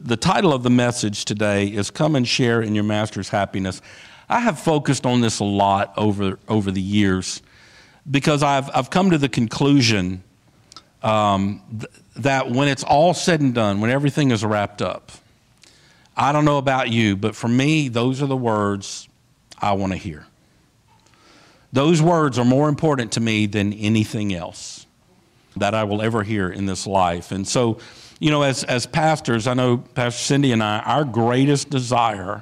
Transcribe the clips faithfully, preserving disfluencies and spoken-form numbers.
The title of the message today is Come and Share in Your Master's Happiness. I have focused on this a lot over over the years because I've I've come to the conclusion um, th- that when it's all said and done, when everything is wrapped up, I don't know about you, but for me, those are the words I want to hear. Those words are more important to me than anything else that I will ever hear in this life. And so, you know, as, as pastors, I know Pastor Cindy and I, our greatest desire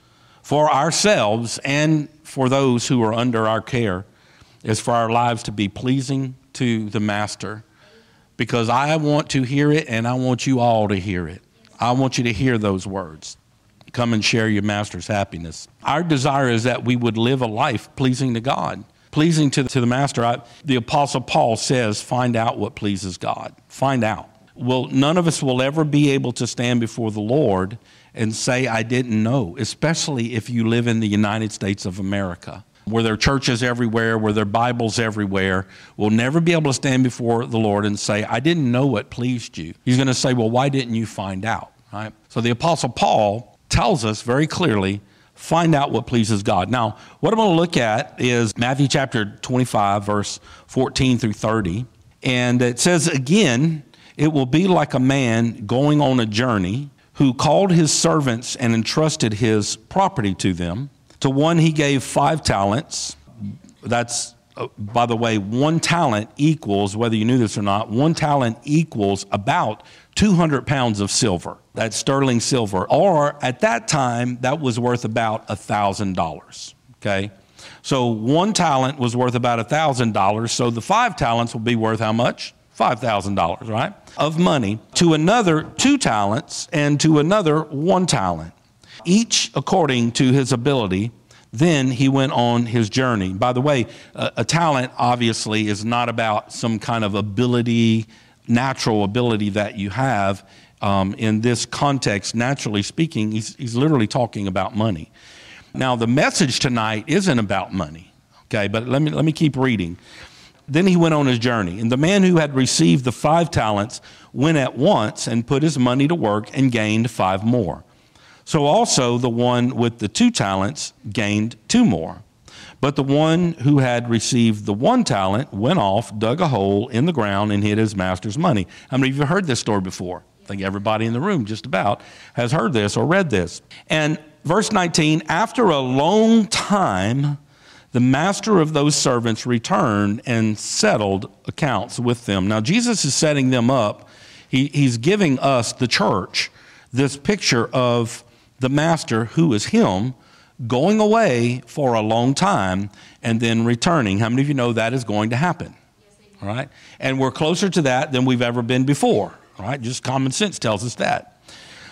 for ourselves and for those who are under our care is for our lives to be pleasing to the Master, because I want to hear it and I want you all to hear it. I want you to hear those words. Come and share your Master's happiness. Our desire is that we would live a life pleasing to God, pleasing to, to the Master. I, the Apostle Paul says, find out what pleases God. Find out. Well, none of us will ever be able to stand before the Lord and say, I didn't know, especially if you live in the United States of America, where there are churches everywhere, where there are Bibles everywhere. We'll never be able to stand before the Lord and say, I didn't know what pleased you. He's going to say, well, why didn't you find out? Right? So the Apostle Paul tells us very clearly, find out what pleases God. Now, what I'm going to look at is Matthew chapter twenty-five, verse fourteen through thirty. And it says, again, it will be like a man going on a journey who called his servants and entrusted his property to them. To one he gave five talents. That's, uh, by the way, one talent equals, whether you knew this or not, one talent equals about two hundred pounds of silver. That's sterling silver. Or at that time, that was worth about one thousand dollars. Okay? So one talent was worth about one thousand dollars. So the five talents will be worth how much? five thousand dollars, right? Of money. To another, two talents, and to another, one talent, each according to his ability. Then he went on his journey. By the way, a, a talent obviously is not about some kind of ability, natural ability that you have. Um, in this context, naturally speaking, he's, he's literally talking about money. Now, the message tonight isn't about money, okay? But let me let me keep reading. Then he went on his journey, and the man who had received the five talents went at once and put his money to work and gained five more. So also the one with the two talents gained two more. But the one who had received the one talent went off, dug a hole in the ground, and hid his master's money. How many of you have heard this story before? I think everybody in the room just about has heard this or read this. And verse nineteen, after a long time, the master of those servants returned and settled accounts with them. Now, Jesus is setting them up. He, he's giving us, the church, this picture of the master, who is him, going away for a long time and then returning. How many of you know that is going to happen? Yes, all right? And we're closer to that than we've ever been before. All right? Just common sense tells us that.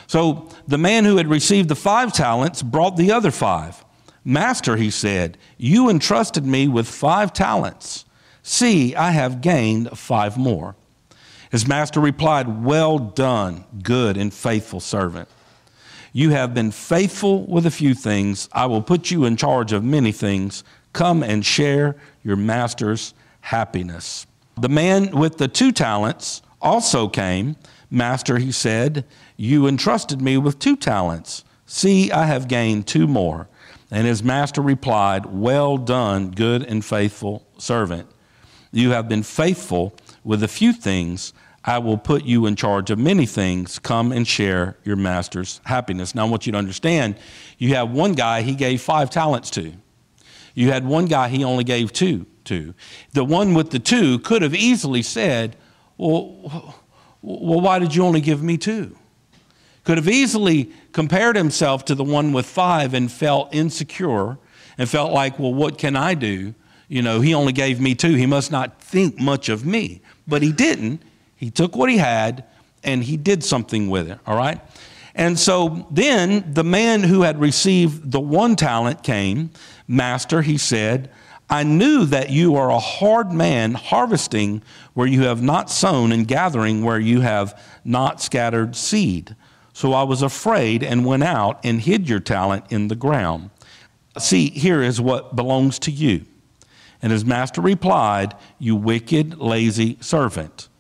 So the man who had received the five talents brought the other five. Master, he said, you entrusted me with five talents. See, I have gained five more. His master replied, well done, good and faithful servant. You have been faithful with a few things. I will put you in charge of many things. Come and share your master's happiness. The man with the two talents also came. Master, he said, you entrusted me with two talents. See, I have gained two more. And his master replied, well done, good and faithful servant. You have been faithful with a few things. I will put you in charge of many things. Come and share your master's happiness. Now, I want you to understand, you have one guy he gave five talents to. You had one guy he only gave two to. The one with the two could have easily said, well, well, why did you only give me two? Could have easily compared himself to the one with five and felt insecure and felt like, well, what can I do? You know, he only gave me two. He must not think much of me. But he didn't. He took what he had and he did something with it, all right? And so then the man who had received the one talent came. Master, he said, I knew that you are a hard man, harvesting where you have not sown and gathering where you have not scattered seed. So I was afraid and went out and hid your talent in the ground. See, here is what belongs to you. And his master replied, you wicked, lazy servant.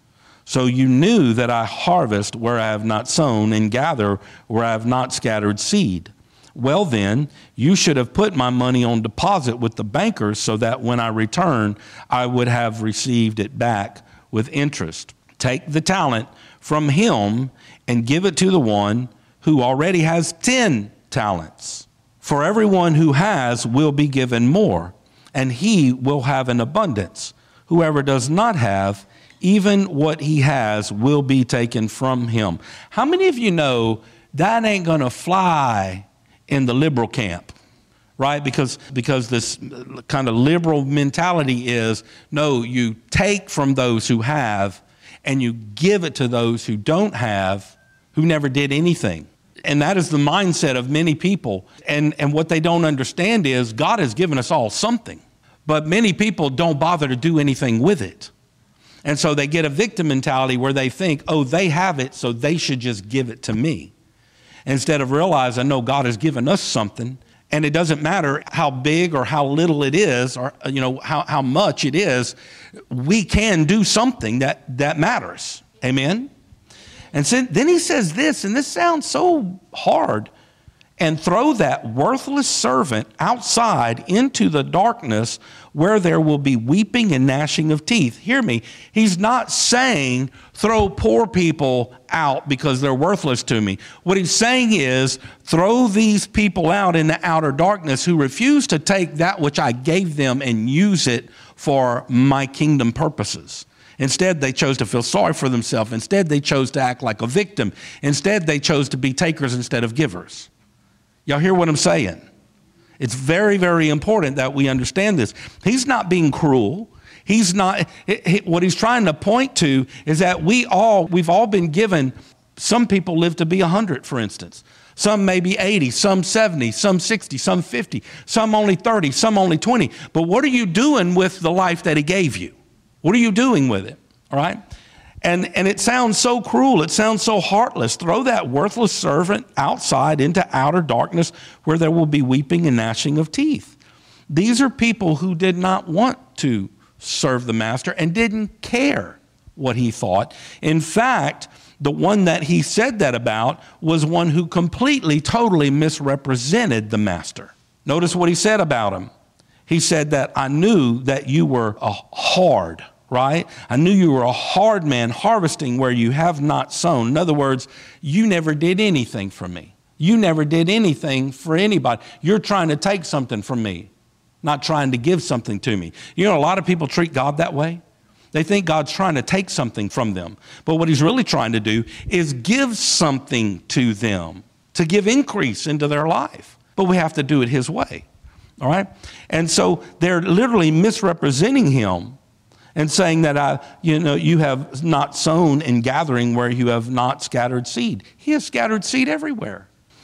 So you knew that I harvest where I have not sown and gather where I have not scattered seed. Well then, you should have put my money on deposit with the bankers so that when I return, I would have received it back with interest. Take the talent from him and give it to the one who already has ten talents. For everyone who has will be given more, and he will have an abundance. Whoever does not have, even what he has will be taken from him. How many of you know that ain't going to fly in the liberal camp, right? Because, because this kind of liberal mentality is, no, you take from those who have and you give it to those who don't have, who never did anything. And that is the mindset of many people. And, and what they don't understand is God has given us all something, but many people don't bother to do anything with it. And so they get a victim mentality where they think, oh, they have it, so they should just give it to me. Instead of realizing, no, God has given us something, and it doesn't matter how big or how little it is, or you know how, how much it is, we can do something that, that matters. Amen? And so, then he says this, and this sounds so hard, and throw that worthless servant outside into the darkness where there will be weeping and gnashing of teeth. Hear me. He's not saying throw poor people out because they're worthless to me. What he's saying is throw these people out in the outer darkness who refuse to take that which I gave them and use it for my kingdom purposes. Instead, they chose to feel sorry for themselves. Instead, they chose to act like a victim. Instead, they chose to be takers instead of givers. Y'all hear what I'm saying? It's very, very important that we understand this. He's not being cruel. He's not, he, what he's trying to point to is that we all, we've all been given, some people live to be one hundred, for instance. Some maybe eighty, some seventy, some sixty, some fifty, some only thirty, some only twenty. But what are you doing with the life that he gave you? What are you doing with it? All right? And, and it sounds so cruel. It sounds so heartless. Throw that worthless servant outside into outer darkness where there will be weeping and gnashing of teeth. These are people who did not want to serve the master and didn't care what he thought. In fact, the one that he said that about was one who completely, totally misrepresented the master. Notice what he said about him. He said that I knew that you were a hard, right? I knew you were a hard man, harvesting where you have not sown. In other words, you never did anything for me. You never did anything for anybody. You're trying to take something from me, not trying to give something to me. You know, a lot of people treat God that way. They think God's trying to take something from them. But what he's really trying to do is give something to them, to give increase into their life. But we have to do it his way, all right? And so they're literally misrepresenting him and saying that, I, you know, you have not sown and gathering where you have not scattered seed. He has scattered seed everywhere.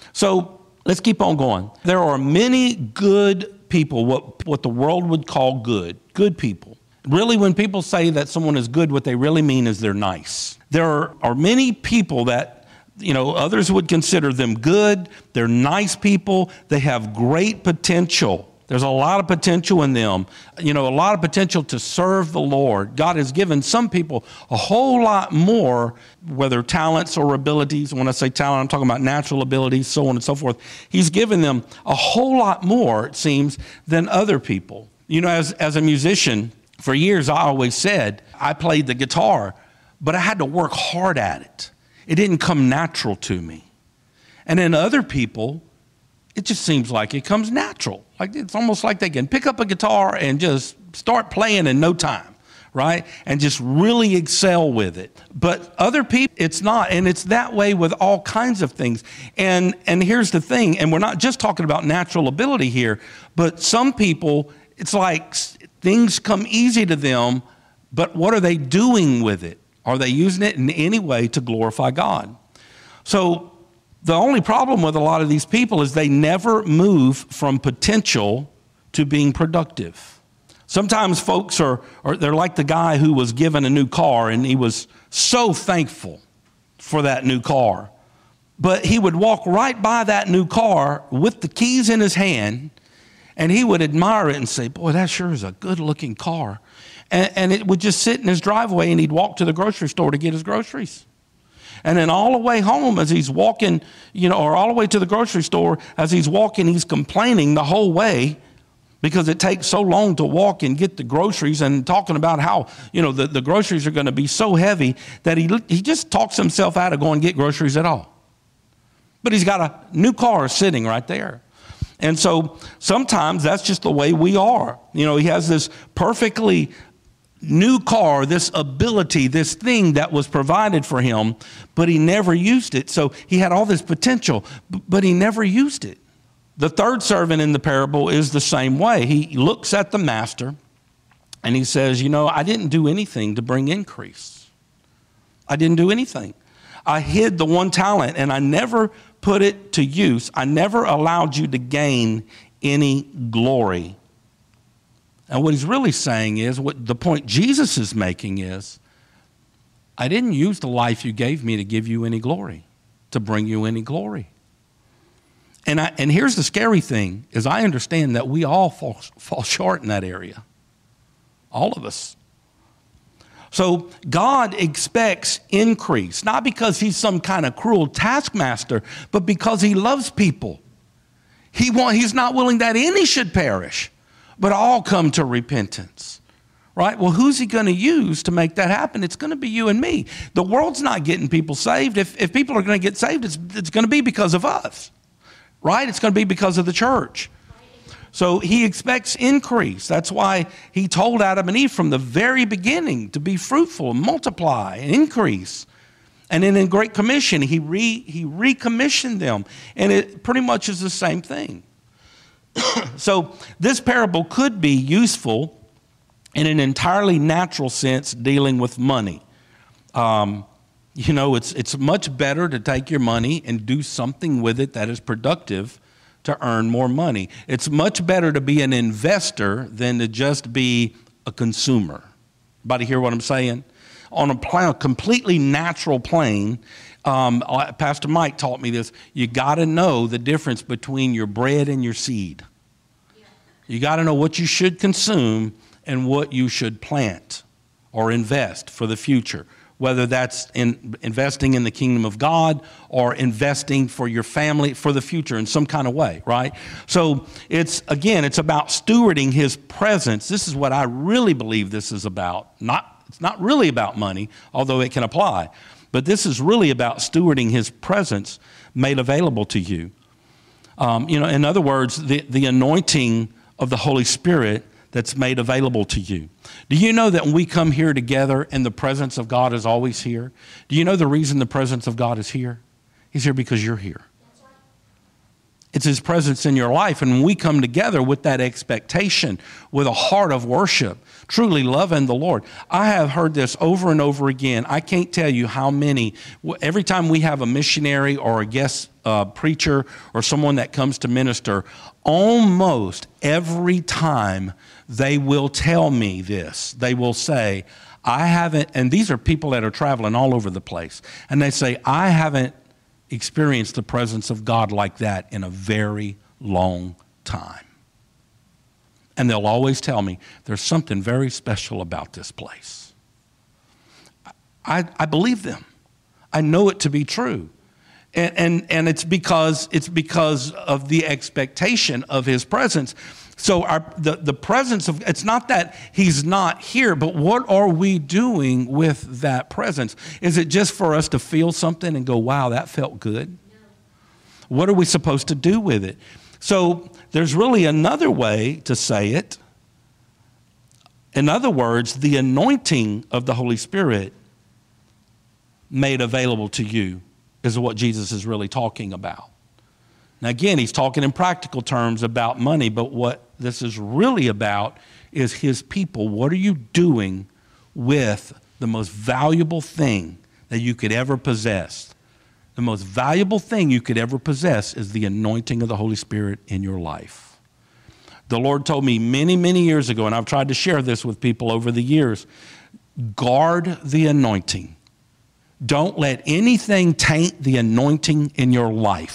So let's keep on going. There are many good people, what, what the world would call good, good people. Really, when people say that someone is good, what they really mean is they're nice. There are, are many people that, you know, others would consider them good. They're nice people. They have great potential. There's a lot of potential in them, you know, a lot of potential to serve the Lord. God has given some people a whole lot more, whether talents or abilities. When I say talent, I'm talking about natural abilities, so on and so forth. He's given them a whole lot more, it seems, than other people. You know, as, as a musician, for years I always said I played the guitar, but I had to work hard at it. It didn't come natural to me. And then other people, it just seems like it comes natural. Like it's almost like they can pick up a guitar and just start playing in no time, right? And just really excel with it. But other people, it's not. And it's that way with all kinds of things. And, and here's the thing, and we're not just talking about natural ability here, but some people, it's like things come easy to them, but what are they doing with it? Are they using it in any way to glorify God? So the only problem with a lot of these people is they never move from potential to being productive. Sometimes folks are, are they're like the guy who was given a new car and he was so thankful for that new car. But he would walk right by that new car with the keys in his hand and he would admire it and say, boy, that sure is a good looking car. And, and it would just sit in his driveway, and he'd walk to the grocery store to get his groceries. And then all the way home as he's walking, you know, or all the way to the grocery store, as he's walking, he's complaining the whole way because it takes so long to walk and get the groceries, and talking about how, you know, the, the groceries are going to be so heavy that he, he just talks himself out of going to get groceries at all. But he's got a new car sitting right there. And so sometimes that's just the way we are. You know, he has this perfectly new car, this ability, this thing that was provided for him, but he never used it. So he had all this potential, but he never used it. The third servant in the parable is the same way. He looks at the master and he says, you know, I didn't do anything to bring increase. I didn't do anything. I hid the one talent and I never put it to use. I never allowed you to gain any glory. And what he's really saying is, what the point Jesus is making is, I didn't use the life you gave me to give you any glory, to bring you any glory. And I, and here's the scary thing, is I understand that we all fall, fall short in that area. All of us. So God expects increase, not because he's some kind of cruel taskmaster, but because he loves people. He want, he's not willing that any should perish, but all come to repentance, right? Well, who's he going to use to make that happen? It's going to be you and me. The world's not getting people saved. If, if people are going to get saved, it's, it's going to be because of us, right? It's going to be because of the church. So he expects increase. That's why he told Adam and Eve from the very beginning to be fruitful, multiply, and increase. And then in Great Commission, he, re, he recommissioned them. And it pretty much is the same thing. So this parable could be useful in an entirely natural sense dealing with money. Um, you know, it's it's much better to take your money and do something with it that is productive to earn more money. It's much better to be an investor than to just be a consumer. Everybody hear what I'm saying? On a plan, completely natural plane, um, Pastor Mike taught me this. You got to know the difference between your bread and your seed. You got to know what you should consume and what you should plant or invest for the future, whether that's in investing in the kingdom of God or investing for your family for the future in some kind of way, right? So it's, again, it's about stewarding his presence. This is what I really believe this is about. Not, it's not really about money, although it can apply. But this is really about stewarding his presence made available to you. Um, you know, in other words, the, the anointing of the Holy Spirit that's made available to you. Do you know that when we come here together and the presence of God is always here? Do you know the reason the presence of God is here? He's here because you're here. It's his presence in your life. And when we come together with that expectation, with a heart of worship, truly loving the Lord. I have heard this over and over again. I can't tell you how many, every time we have a missionary or a guest uh, preacher or someone that comes to minister, almost every time they will tell me this. They will say, I haven't, and these are people that are traveling all over the place, and they say, I haven't experienced the presence of God like that in a very long time. And they'll always tell me, there's something very special about this place. I, I believe them. I know it to be true. And, and, and it's because it's because of the expectation of his presence. So our, the, the presence of, it's not that he's not here, but what are we doing with that presence? Is it just for us to feel something and go, wow, that felt good? No. What are we supposed to do with it? So there's really another way to say it. In other words, the anointing of the Holy Spirit made available to you is what Jesus is really talking about. Now, again, he's talking in practical terms about money, but what this is really about is his people. What are you doing with the most valuable thing that you could ever possess? The most valuable thing you could ever possess is the anointing of the Holy Spirit in your life. The Lord told me many, many years ago, and I've tried to share this with people over the years, guard the anointing. Don't let anything taint the anointing in your life.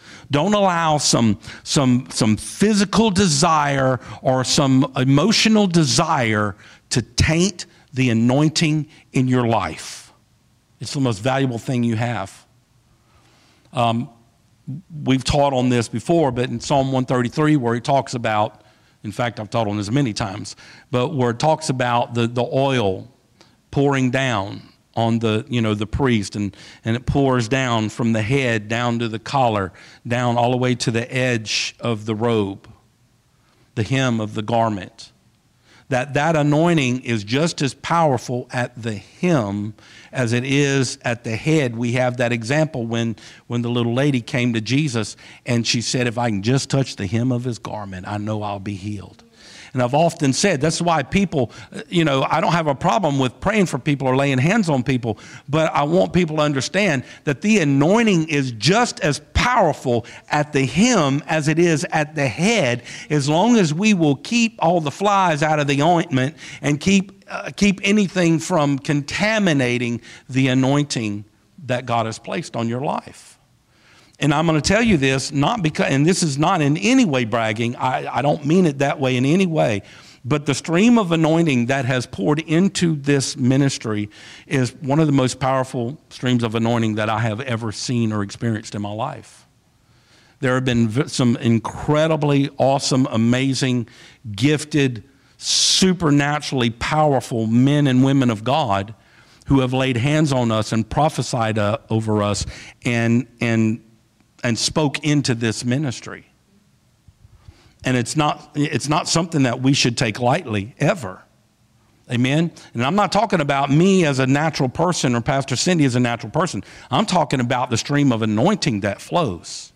Don't allow some, some, some physical desire or some emotional desire to taint the anointing in your life. It's the most valuable thing you have. Um, we've taught on this before, but in Psalm one thirty-three, where he talks about, in fact, I've taught on this many times, but where it talks about the, the oil pouring down on the, you know, the priest, and, and it pours down from the head down to the collar, down all the way to the edge of the robe, the hem of the garment. That that anointing is just as powerful at the hem as it is at the head. We have that example when, when the little lady came to Jesus and she said, if I can just touch the hem of his garment, I know I'll be healed. And I've often said, that's why people, you know, I don't have a problem with praying for people or laying hands on people, but I want people to understand that the anointing is just as powerful at the hem as it is at the head, as long as we will keep all the flies out of the ointment and keep, uh, keep anything from contaminating the anointing that God has placed on your life. And I'm going to tell you this, not because, and this is not in any way bragging. I, I don't mean it that way in any way. But the stream of anointing that has poured into this ministry is one of the most powerful streams of anointing that I have ever seen or experienced in my life. There have been some incredibly awesome, amazing, gifted, supernaturally powerful men and women of God who have laid hands on us and prophesied uh, over us and and and spoke into this ministry. And it's not, it's not something that we should take lightly, ever. Amen? And I'm not talking about me as a natural person or Pastor Cindy as a natural person. I'm talking about the stream of anointing that flows.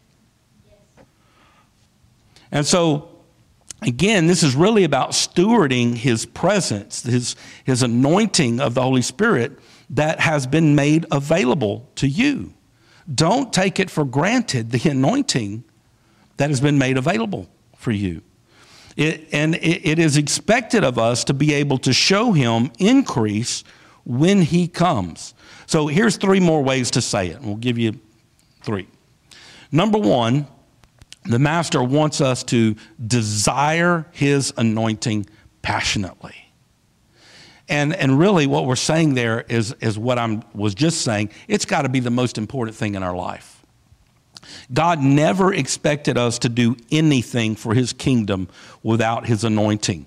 And so, again, this is really about stewarding his presence, his, his anointing of the Holy Spirit that has been made available to you. Don't take it for granted, the anointing that has been made available for you. It, and it, it is expected of us to be able to show him increase when he comes. So here's three more ways to say it. We'll give you three. Number one, the master wants us to desire his anointing passionately. And and really what we're saying there is, is what I was just saying. It's got to be the most important thing in our life. God never expected us to do anything for his kingdom without his anointing.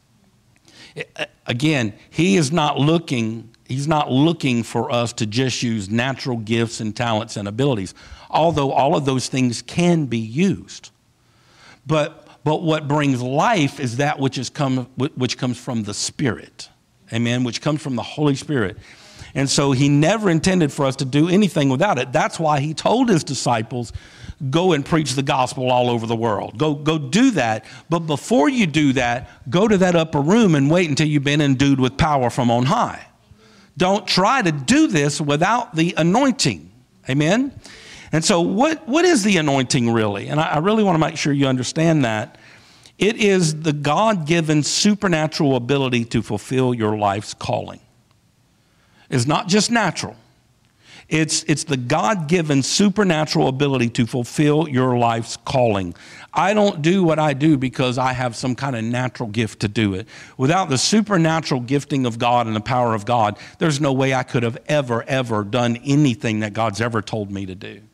Again, he is not looking, he's not looking for us to just use natural gifts and talents and abilities, although all of those things can be used. But but what brings life is that which is come which comes from the Spirit. Amen, which comes from the Holy Spirit. And so he never intended for us to do anything without it. That's why he told his disciples, go and preach the gospel all over the world. Go, go do that. But before you do that, go to that upper room and wait until you've been endued with power from on high. Don't try to do this without the anointing. Amen? And so what, what is the anointing really? And I, I really want to make sure you understand that. It is the God-given supernatural ability to fulfill your life's calling. It's not just natural. It's, it's the God-given supernatural ability to fulfill your life's calling. I don't do what I do because I have some kind of natural gift to do it. Without the supernatural gifting of God and the power of God, there's no way I could have ever, ever done anything that God's ever told me to do.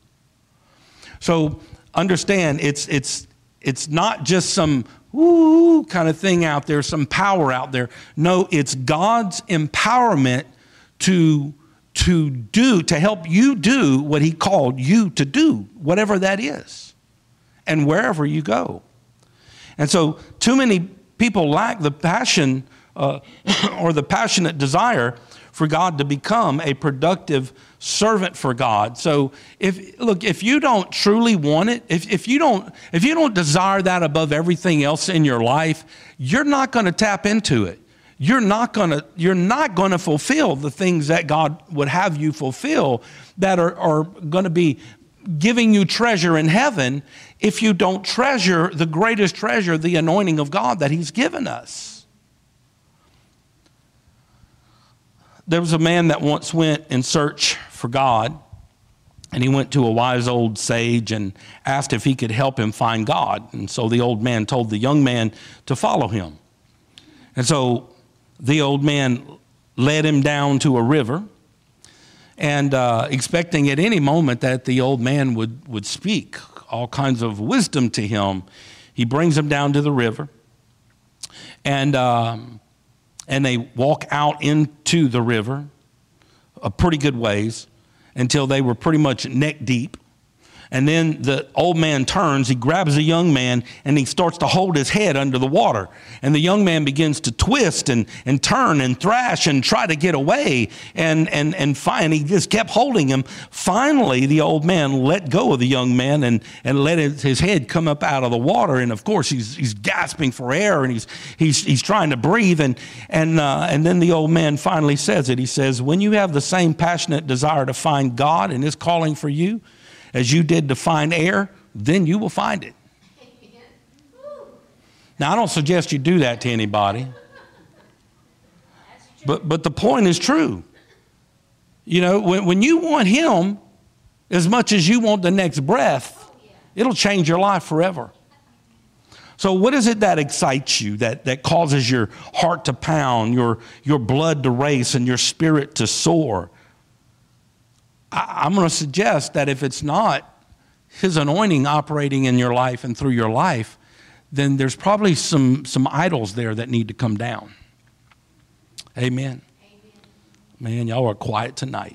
So understand, it's it's it's not just some woo kind of thing out there, some power out there. No, it's God's empowerment to to do, to help you do what he called you to do, whatever that is, and wherever you go. And so too many people lack the passion uh, or the passionate desire for God to become a productive servant for God. So if look, if you don't truly want it, if, if you don't if you don't desire that above everything else in your life, you're not going to tap into it. You're not going to you're not going to fulfill the things that God would have you fulfill that are, are going to be giving you treasure in heaven if you don't treasure the greatest treasure, the anointing of God that he's given us. There was a man that once went in search for God, And he went to a wise old sage and asked if he could help him find God. And so the old man told the young man to follow him. And so the old man led him down to a river, and uh, expecting at any moment that the old man would, would speak all kinds of wisdom to him. He brings him down to the river, and um, and they walk out into the river a pretty good ways until they were pretty much neck deep. And then the old man turns, he grabs the young man, and he starts to hold his head under the water. And the young man begins to twist and, and turn and thrash and try to get away. And, and, and, fi- he just kept holding him. Finally, the old man let go of the young man and, and let his, his head come up out of the water. And of course, he's, he's gasping for air, and he's, he's, he's trying to breathe. And, and, uh, and then the old man finally says it. He says, when you have the same passionate desire to find God and his calling for you, as you did to find air, then you will find it. Now, I don't suggest you do that to anybody, but, but the point is true. You know, when, when you want him as much as you want the next breath, it'll change your life forever. So what is it that excites you, that, that causes your heart to pound, your, your blood to race, and your spirit to soar? I'm going to suggest that if it's not his anointing operating in your life and through your life, then there's probably some, some idols there that need to come down. Amen. Amen. Man, y'all are quiet tonight.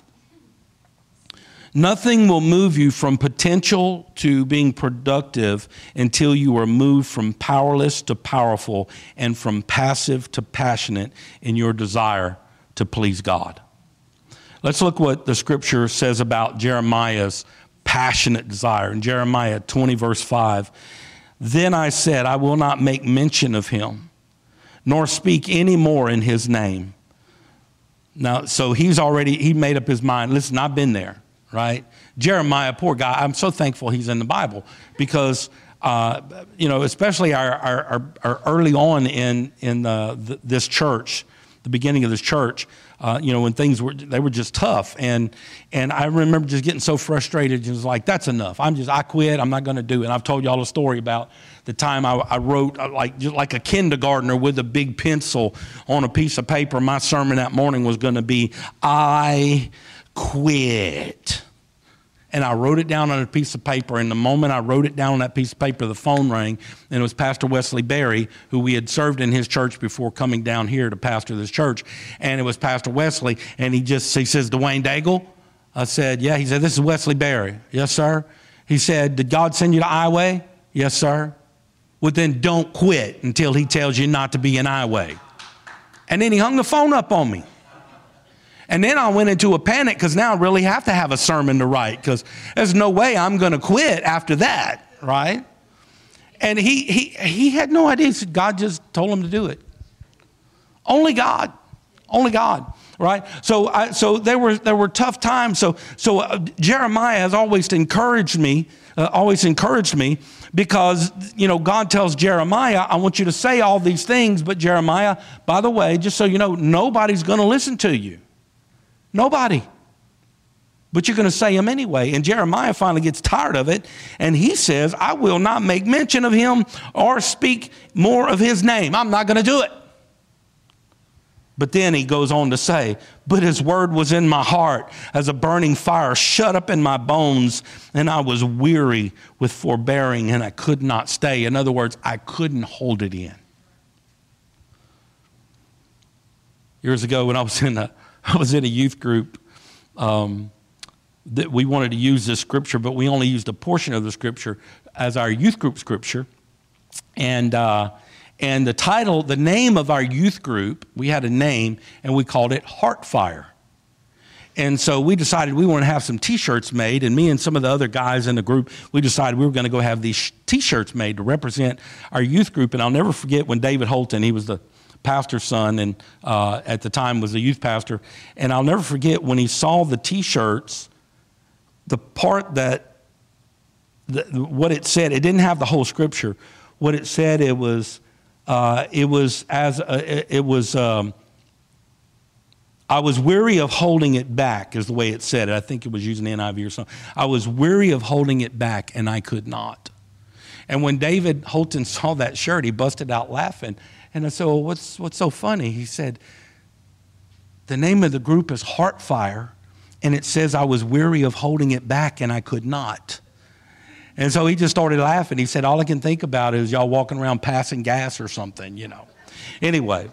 Nothing will move you from potential to being productive until you are moved from powerless to powerful and from passive to passionate in your desire to please God. Let's look what the scripture says about Jeremiah's passionate desire. In Jeremiah twenty, verse five, then I said, I will not make mention of him, nor speak any more in his name. Now, so he's already, he made up his mind. Listen, I've been there, right? Jeremiah, poor guy, I'm so thankful he's in the Bible because, uh, you know, especially our, our, our, our early on in, in the, the, this church, the beginning of this church, Uh, you know, when things were, they were just tough. And and I remember just getting so frustrated. It was like, that's enough. I'm just, I quit. I'm not going to do it. And I've told y'all a story about the time I, I wrote uh, like just like a kindergartner with a big pencil on a piece of paper. My sermon that morning was going to be, I quit. And I wrote it down on a piece of paper. And the moment I wrote it down on that piece of paper, the phone rang. And it was Pastor Wesley Berry, who we had served in his church before coming down here to pastor this church. And it was Pastor Wesley. And he just, he says, Dwayne Daigle? I said, yeah. He said, this is Wesley Berry. Yes, sir. He said, did God send you to I-Way? Yes, sir. Well, then don't quit until he tells you not to be in I-Way. And then he hung the phone up on me. And then I went into a panic because now I really have to have a sermon to write because there's no way I'm going to quit after that, right? And he he he had no idea. He said, God just told him to do it. Only God, only God, right? So I, so there were there were tough times. So so uh, Jeremiah has always encouraged me, uh, always encouraged me because you know God tells Jeremiah, I want you to say all these things, but Jeremiah, by the way, just so you know, nobody's going to listen to you. Nobody. But you're going to say them anyway. And Jeremiah finally gets tired of it. And he says, I will not make mention of him or speak more of his name. I'm not going to do it. But then he goes on to say, but his word was in my heart as a burning fire shut up in my bones. And I was weary with forbearing and I could not stay. In other words, I couldn't hold it in. Years ago when I was in a I was in a youth group um, that we wanted to use this scripture, but we only used a portion of the scripture as our youth group scripture. And uh, and the title, the name of our youth group, we had a name, and we called it Heart Fire. And so we decided we wanted to have some T-shirts made, and me and some of the other guys in the group, we decided we were going to go have these T-shirts made to represent our youth group. And I'll never forget when David Holton, he was the pastor's son, and uh, at the time was a youth pastor. And I'll never forget when he saw the T-shirts, the part that, the, what it said, it didn't have the whole scripture. What it said, it was, uh, it was as, a, it was, um, I was weary of holding it back, is the way it said it. I think it was using the N I V or something. I was weary of holding it back, and I could not. And when David Holton saw that shirt, he busted out laughing. And I said, well, what's, what's so funny? He said, the name of the group is Heartfire, and it says I was weary of holding it back, and I could not. And so he just started laughing. He said, all I can think about is y'all walking around passing gas or something, you know. Anyway.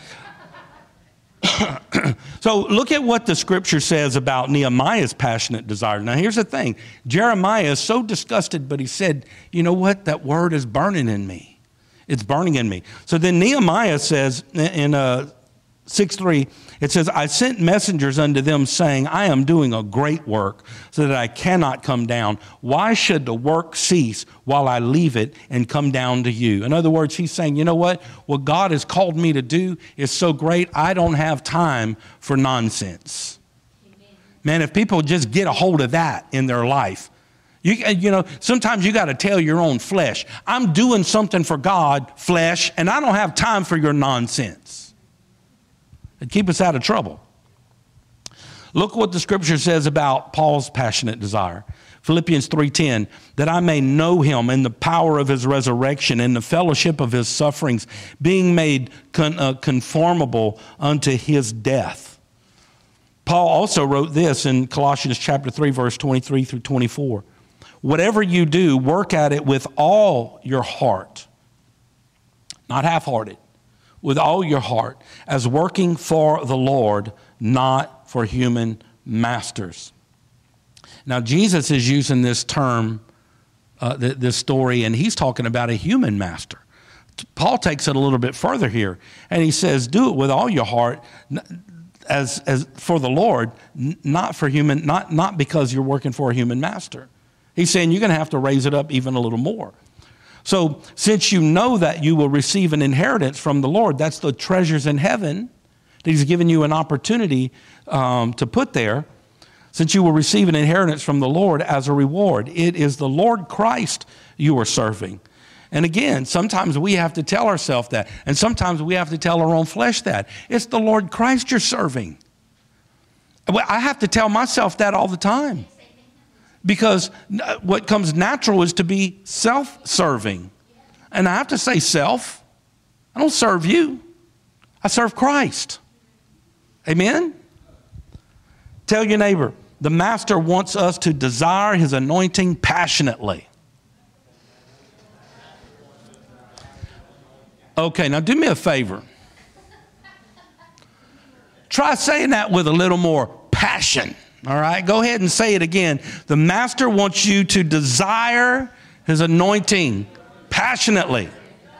So look at what the scripture says about Nehemiah's passionate desire. Now here's the thing. Jeremiah is so disgusted, but he said, you know what? That word is burning in me. It's burning in me. So then Nehemiah says in uh, six three, it says, I sent messengers unto them saying, I am doing a great work so that I cannot come down. Why should the work cease while I leave it and come down to you? In other words, he's saying, you know what? What God has called me to do is so great, I don't have time for nonsense. Amen. Man, if people just get a hold of that in their life, you, you know, sometimes you got to tell your own flesh, I'm doing something for God, flesh, and I don't have time for your nonsense. It'd keep us out of trouble. Look what the scripture says about Paul's passionate desire. Philippians three ten, that I may know him in the power of his resurrection and the fellowship of his sufferings, being made con, uh, conformable unto his death. Paul also wrote this in Colossians chapter three, verse twenty-three through twenty-four. Whatever you do, work at it with all your heart, not half-hearted. With all your heart, as working for the Lord, not for human masters. Now, Jesus is using this term, uh, th- this story, and he's talking about a human master. Paul takes it a little bit further here, and he says, do it with all your heart, as as for the Lord, n- not for human, not, not because you're working for a human master. He's saying you're going to have to raise it up even a little more. So since you know that you will receive an inheritance from the Lord, that's the treasures in heaven that he's given you an opportunity um, to put there. Since you will receive an inheritance from the Lord as a reward, it is the Lord Christ you are serving. And again, sometimes we have to tell ourselves that, and sometimes we have to tell our own flesh that. It's the Lord Christ you're serving. I have to tell myself that all the time. Because what comes natural is to be self-serving. And I have to say self. I don't serve you. I serve Christ. Amen? Tell your neighbor, the master wants us to desire his anointing passionately. Okay, now do me a favor. Try saying that with a little more passion. All right, go ahead and say it again. The master wants you to desire his anointing passionately.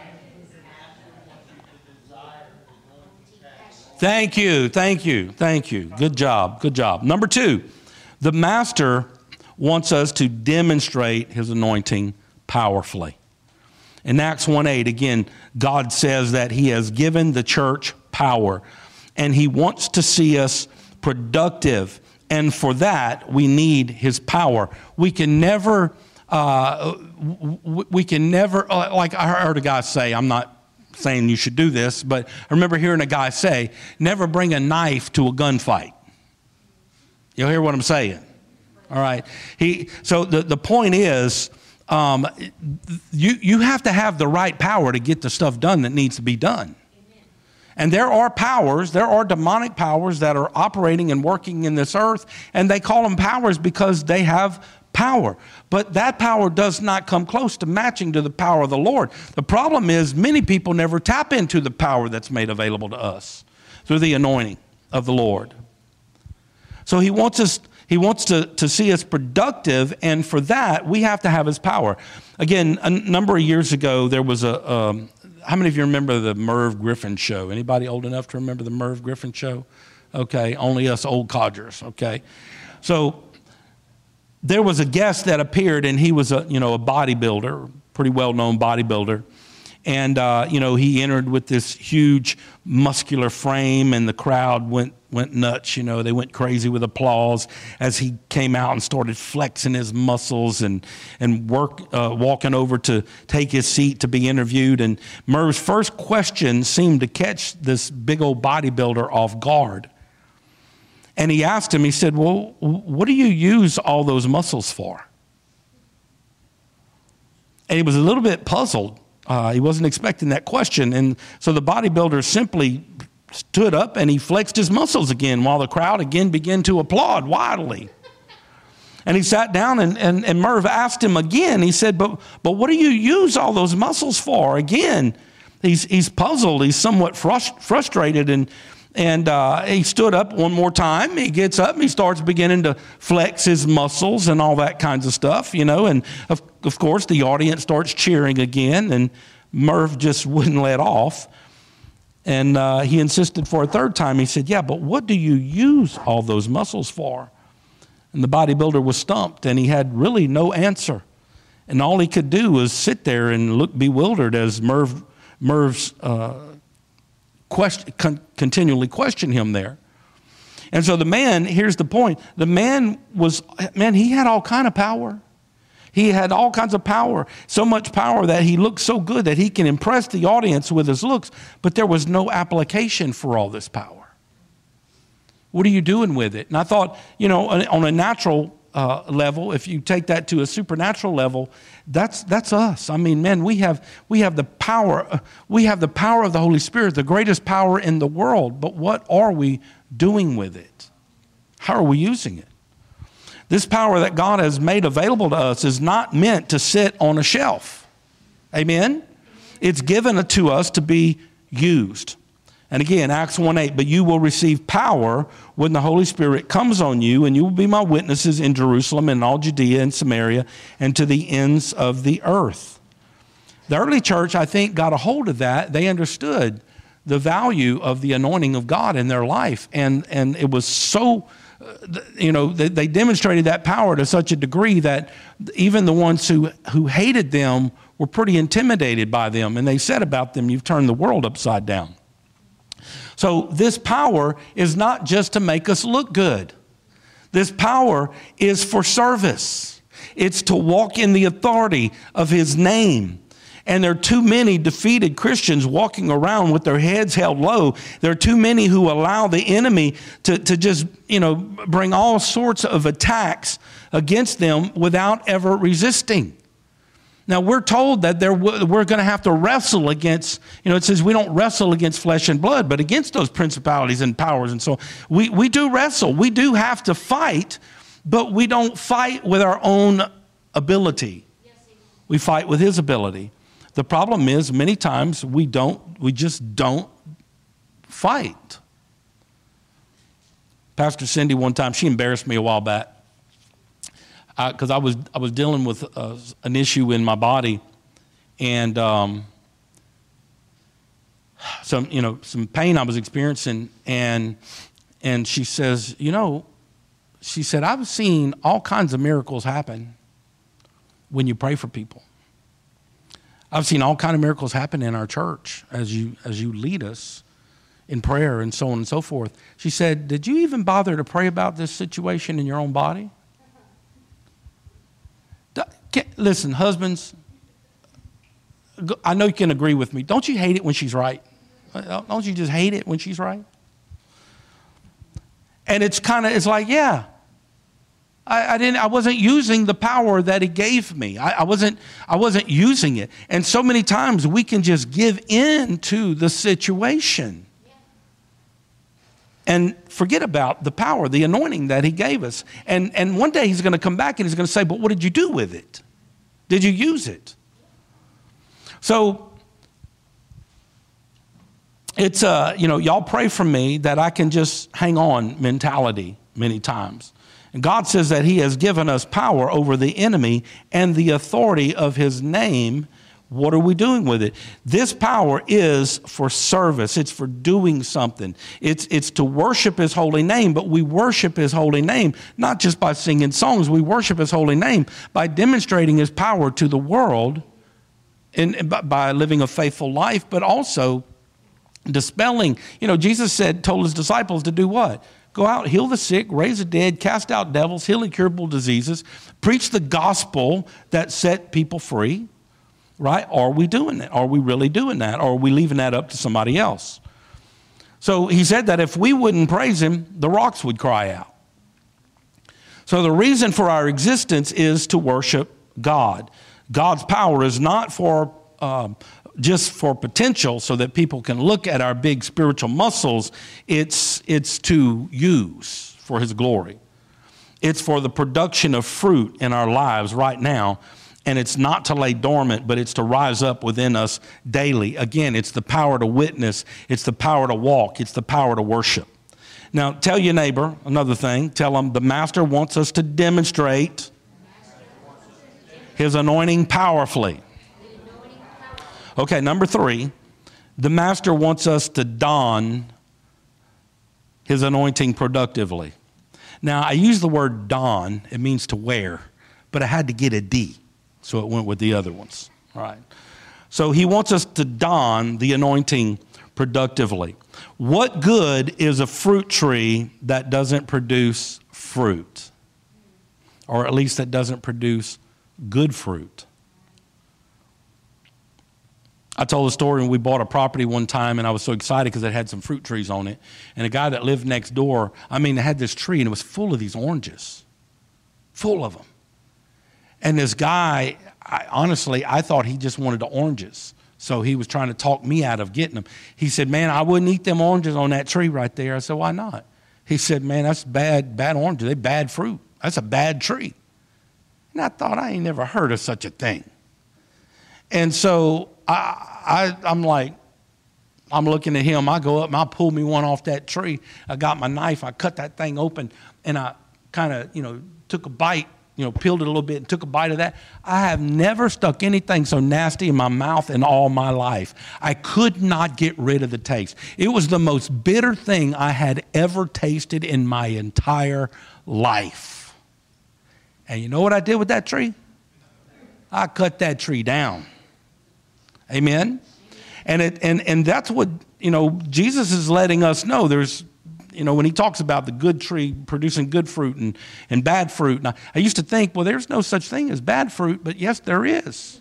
Thank you, thank you, thank you. Good job, good job. Number two, the master wants us to demonstrate his anointing powerfully. In Acts one eight, again, God says that he has given the church power, and he wants to see us productive. And for that, we need his power. We can never, uh, we can never, uh, like I heard a guy say, I'm not saying you should do this, but I remember hearing a guy say, never bring a knife to a gunfight. You'll hear what I'm saying. All right. He, so the, the point is, um, you, you have to have the right power to get the stuff done that needs to be done. And there are powers, there are demonic powers that are operating and working in this earth, and they call them powers because they have power. But that power does not come close to matching to the power of the Lord. The problem is many people never tap into the power that's made available to us through the anointing of the Lord. So he wants us, he wants to, to see us productive, and for that, we have to have his power. Again, a number of years ago, there was a... Um, How many of you remember the Merv Griffin show? Anybody old enough to remember the Merv Griffin show? Okay, only us old codgers, okay? So there was a guest that appeared, and he was a, you know, a bodybuilder, pretty well-known bodybuilder. And, uh, you know, he entered with this huge muscular frame, and the crowd went went nuts. You know, they went crazy with applause as he came out and started flexing his muscles and and work uh, walking over to take his seat to be interviewed. And Merv's first question seemed to catch this big old bodybuilder off guard. And he asked him, he said, well, what do you use all those muscles for? And he was a little bit puzzled. Uh, he wasn't expecting that question. And so the bodybuilder simply stood up and he flexed his muscles again while the crowd again began to applaud wildly. And he sat down and, and, and Merv asked him again. He said, but, but what do you use all those muscles for? Again, he's, he's puzzled. He's somewhat frust- frustrated. And, and uh, he stood up one more time. He gets up and he starts beginning to flex his muscles and all that kinds of stuff, you know. And of, of course, the audience starts cheering again. And Merv just wouldn't let off. And uh, he insisted for a third time. He said, yeah, but what do you use all those muscles for? And the bodybuilder was stumped, and he had really no answer. And all he could do was sit there and look bewildered as Merv, Merv's uh, question, con- continually questioned him there. And so the man, here's the point, the man was, man, he had all kind of power. He had all kinds of power, so much power that he looked so good that he can impress the audience with his looks, but there was no application for all this power. What are you doing with it? And I thought, you know, on a natural uh, level, if you take that to a supernatural level, that's that's us. I mean, man, we have we have the power. Uh, we have the power of the Holy Spirit, the greatest power in the world. But what are we doing with it? How are we using it? This power that God has made available to us is not meant to sit on a shelf. Amen? It's given to us to be used. And again, Acts one eight, but you will receive power when the Holy Spirit comes on you, and you will be my witnesses in Jerusalem and all Judea and Samaria and to the ends of the earth. The early church, I think, got a hold of that. They understood the value of the anointing of God in their life. And, and it was so, uh, you know, they, they demonstrated that power to such a degree that even the ones who, who hated them were pretty intimidated by them. And they said about them, you've turned the world upside down. So this power is not just to make us look good. This power is for service. It's to walk in the authority of his name. And there are too many defeated Christians walking around with their heads held low. There are too many who allow the enemy to, to just, you know, bring all sorts of attacks against them without ever resisting. Now, we're told that there, we're going to have to wrestle against, you know, it says we don't wrestle against flesh and blood, but against those principalities and powers. And so we, we do wrestle. We do have to fight, but we don't fight with our own ability. We fight with his ability. The problem is many times we don't, we just don't fight. Pastor Cindy one time, she embarrassed me a while back. Because I, I was I was dealing with uh, an issue in my body, and um, some you know some pain I was experiencing, and and she says, you know, she said, I've seen all kinds of miracles happen when you pray for people. I've seen all kinds of miracles happen in our church as you as you lead us in prayer and so on and so forth. She said, did you even bother to pray about this situation in your own body? Listen, husbands, I know you can agree with me. Don't you hate it when she's right? Don't you just hate it when she's right? And it's kind of, it's like, yeah, I, I didn't, I wasn't using the power that he gave me. I, I wasn't, I wasn't using it. And so many times we can just give in to the situation and forget about the power, the anointing that he gave us. And, and one day he's going to come back and he's going to say, but what did you do with it? Did you use it? So it's, uh, you know, y'all pray for me that I can just hang on mentality many times. And God says that he has given us power over the enemy and the authority of his name. What are we doing with it? This power is for service. It's for doing something. It's, it's to worship his holy name, but we worship his holy name not just by singing songs. We worship his holy name by demonstrating his power to the world and by living a faithful life, but also dispelling. You know, Jesus said, told his disciples to do what? Go out, heal the sick, raise the dead, cast out devils, heal incurable diseases, preach the gospel that set people free. Right? Are we doing that? Are we really doing that? Or are we leaving that up to somebody else? So he said that if we wouldn't praise him, the rocks would cry out. So the reason for our existence is to worship God. God's power is not for um, just for potential so that people can look at our big spiritual muscles. It's, it's to use for his glory. It's for the production of fruit in our lives right now. And it's not to lay dormant, but it's to rise up within us daily. Again, it's the power to witness. It's the power to walk. It's the power to worship. Now, tell your neighbor another thing. Tell them the master wants us to demonstrate his anointing powerfully. Okay, number three, the master wants us to don his anointing productively. Now, I use the word don. It means to wear, but I had to get a D, so it went with the other ones. All right. So he wants us to don the anointing productively. What good is a fruit tree that doesn't produce fruit? Or at least that doesn't produce good fruit? I told a story when we bought a property one time, and I was so excited because it had some fruit trees on it. And a guy that lived next door, I mean, it had this tree, and it was full of these oranges, full of them. And this guy, I, honestly, I thought he just wanted the oranges. So he was trying to talk me out of getting them. He said, man, I wouldn't eat them oranges on that tree right there. I said, why not? He said, man, that's bad, bad oranges. They're bad fruit. That's a bad tree. And I thought, I ain't never heard of such a thing. And so I, I, I'm like, I'm looking at him. I go up and I pull me one off that tree. I got my knife. I cut that thing open, and I kind of, you know, took a bite, you know, peeled it a little bit and took a bite of that. I have never stuck anything so nasty in my mouth in all my life. I could not get rid of the taste. It was the most bitter thing I had ever tasted in my entire life. And you know what I did with that tree? I cut that tree down. Amen? And it and and that's what, you know, Jesus is letting us know. There's, you know, when he talks about the good tree producing good fruit and, and bad fruit. And I, I used to think, well, there's no such thing as bad fruit, but yes, there is.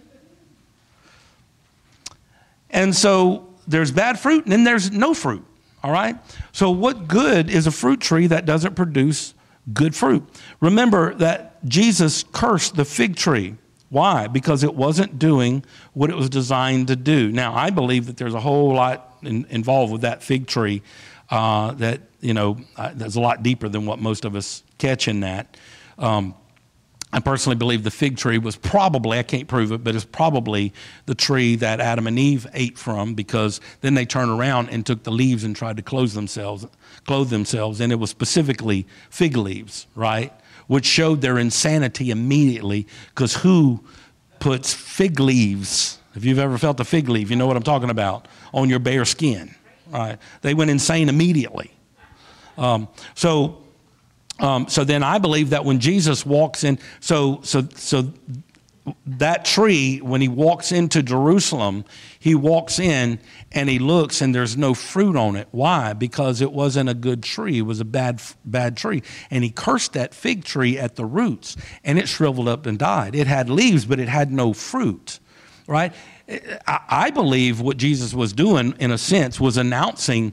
And so there's bad fruit and then there's no fruit, all right? So what good is a fruit tree that doesn't produce good fruit? Remember that Jesus cursed the fig tree. Why? Because it wasn't doing what it was designed to do. Now, I believe that there's a whole lot in, involved with that fig tree uh, that, you know, uh, that's a lot deeper than what most of us catch in that. Um, I personally believe the fig tree was probably, I can't prove it, but it's probably the tree that Adam and Eve ate from, because then they turned around and took the leaves and tried to clothe themselves, clothe themselves, and it was specifically fig leaves, right? Which showed their insanity immediately, because who puts fig leaves, if you've ever felt a fig leaf, you know what I'm talking about, on your bare skin, right? They went insane immediately. Um, so, um, so then I believe that when Jesus walks in, so, so, so that tree, when he walks into Jerusalem, he walks in and he looks and there's no fruit on it. Why? Because it wasn't a good tree. It was a bad, bad tree. And he cursed that fig tree at the roots, and it shriveled up and died. It had leaves, but it had no fruit, right? I, I believe what Jesus was doing, in a sense, was announcing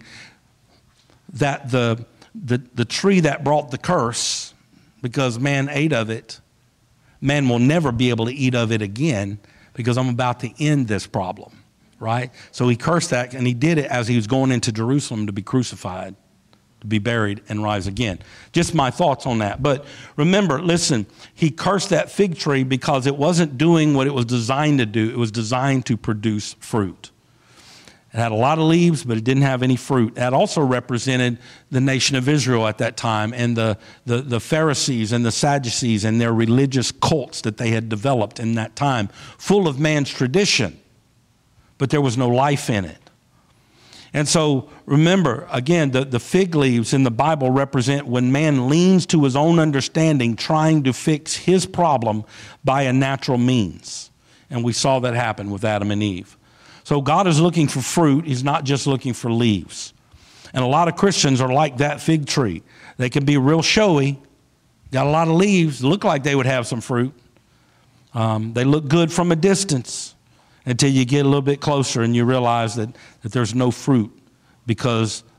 that the, the, the tree that brought the curse, because man ate of it, man will never be able to eat of it again, because I'm about to end this problem, right? So he cursed that, and he did it as he was going into Jerusalem to be crucified, to be buried, and rise again. Just my thoughts on that. But remember, listen, he cursed that fig tree because it wasn't doing what it was designed to do. It was designed to produce fruit. It had a lot of leaves, but it didn't have any fruit. That also represented the nation of Israel at that time, and the, the, the Pharisees and the Sadducees and their religious cults that they had developed in that time, full of man's tradition, but there was no life in it. And so remember, again, the, the fig leaves in the Bible represent when man leans to his own understanding, trying to fix his problem by a natural means. And we saw that happen with Adam and Eve. So God is looking for fruit. He's not just looking for leaves. And a lot of Christians are like that fig tree. They can be real showy, got a lot of leaves, look like they would have some fruit. Um, they look good from a distance until you get a little bit closer and you realize that, that there's no fruit because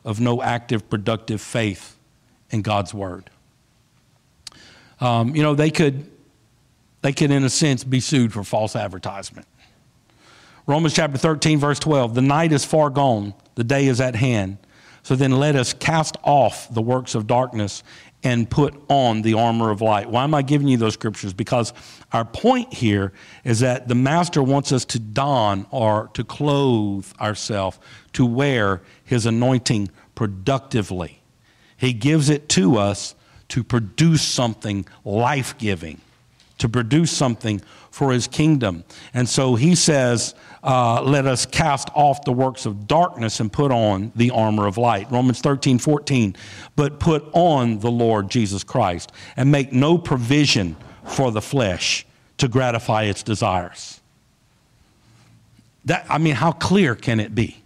of no active, productive faith in God's word. Um, you know, they could, they could, in a sense, be sued for false advertisement. Romans chapter thirteen, verse twelve, the night is far gone, the day is at hand. So then let us cast off the works of darkness and put on the armor of light. Why am I giving you those scriptures? Because our point here is that the master wants us to don or to clothe ourselves, to wear his anointing productively. He gives it to us to produce something life-giving, to produce something for his kingdom. And so he says, uh, let us cast off the works of darkness and put on the armor of light. Romans thirteen, fourteen, but put on the Lord Jesus Christ and make no provision for the flesh to gratify its desires. That, I mean, how clear can it be?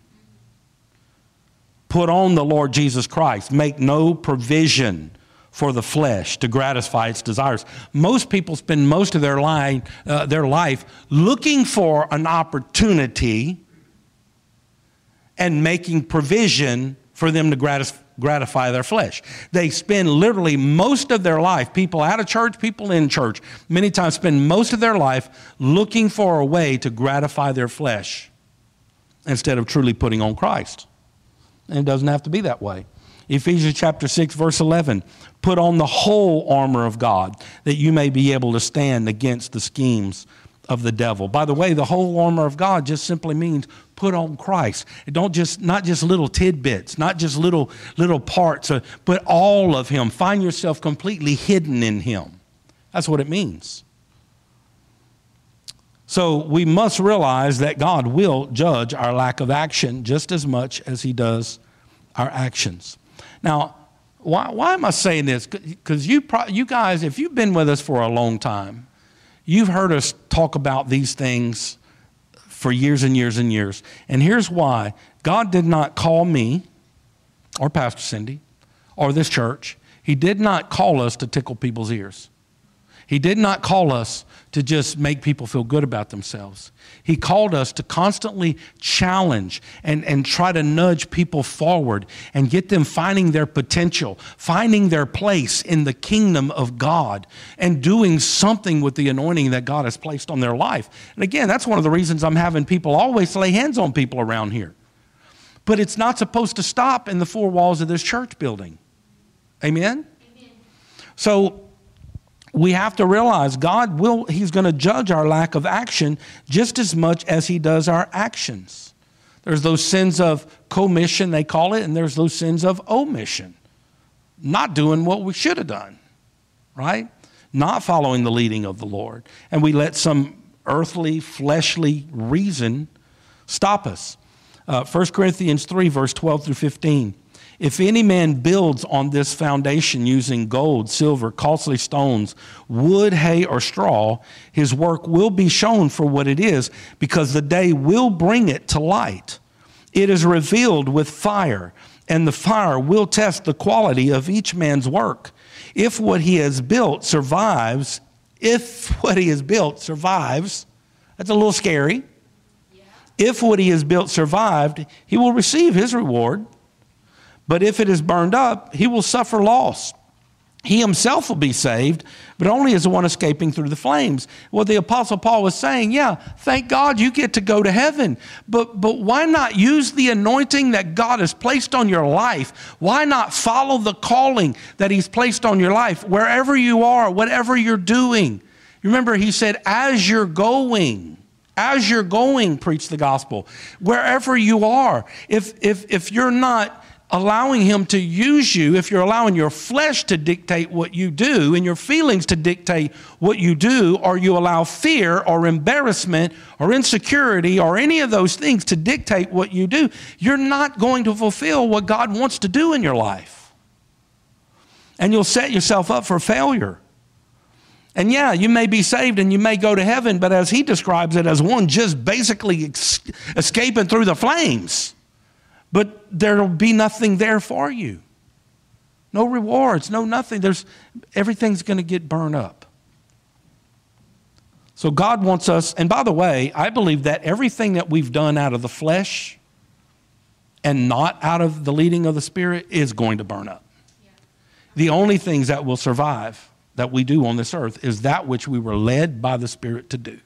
Put on the Lord Jesus Christ. Make no provision for the flesh to gratify its desires. Most people spend most of their life, uh, their life looking for an opportunity and making provision for them to gratis- gratify their flesh. They spend literally most of their life, people out of church, people in church, many times spend most of their life looking for a way to gratify their flesh instead of truly putting on Christ. And it doesn't have to be that way. Ephesians chapter six, verse eleven, put on the whole armor of God that you may be able to stand against the schemes of the devil. By the way, the whole armor of God just simply means put on Christ. It don't just, not just little tidbits, not just little, little parts, uh, but all of him. Find yourself completely hidden in him. That's what it means. So we must realize that God will judge our lack of action just as much as he does our actions. Now, why, why am I saying this? Because you, pro- you guys, if you've been with us for a long time, you've heard us talk about these things for years and years and years. And here's why. God did not call me or Pastor Cindy or this church. He did not call us to tickle people's ears. He did not call us to just make people feel good about themselves. He called us to constantly challenge and, and try to nudge people forward and get them finding their potential, finding their place in the kingdom of God, and doing something with the anointing that God has placed on their life. And again, that's one of the reasons I'm having people always lay hands on people around here. But it's not supposed to stop in the four walls of this church building. Amen? Amen. So we have to realize God will, he's going to judge our lack of action just as much as he does our actions. There's those sins of commission, they call it, and there's those sins of omission. Not doing what we should have done, right? Not following the leading of the Lord. And we let some earthly, fleshly reason stop us. Uh, First Corinthians three, verse twelve through fifteen. If any man builds on this foundation using gold, silver, costly stones, wood, hay, or straw, his work will be shown for what it is, because the day will bring it to light. It is revealed with fire, and the fire will test the quality of each man's work. If what he has built survives, if what he has built survives, that's a little scary. Yeah. If what he has built survived, he will receive his reward. But if it is burned up, he will suffer loss. He himself will be saved, but only as the one escaping through the flames. Well, the Apostle Paul was saying, yeah, thank God you get to go to heaven. But, but why not use the anointing that God has placed on your life? Why not follow the calling that he's placed on your life, wherever you are, whatever you're doing? Remember, he said, as you're going, as you're going, preach the gospel, wherever you are. If, if, if you're not allowing him to use you, if you're allowing your flesh to dictate what you do and your feelings to dictate what you do, or you allow fear or embarrassment or insecurity or any of those things to dictate what you do, you're not going to fulfill what God wants to do in your life. And you'll set yourself up for failure. And yeah, you may be saved and you may go to heaven, but as he describes it, as one just basically ex- escaping through the flames. But there'll be nothing there for you. No rewards, no nothing. There's, everything's going to get burned up. So God wants us, and by the way, I believe that everything that we've done out of the flesh, and not out of the leading of the Spirit is going to burn up. Yeah. The only things that will survive that we do on this earth is that which we were led by the Spirit to do.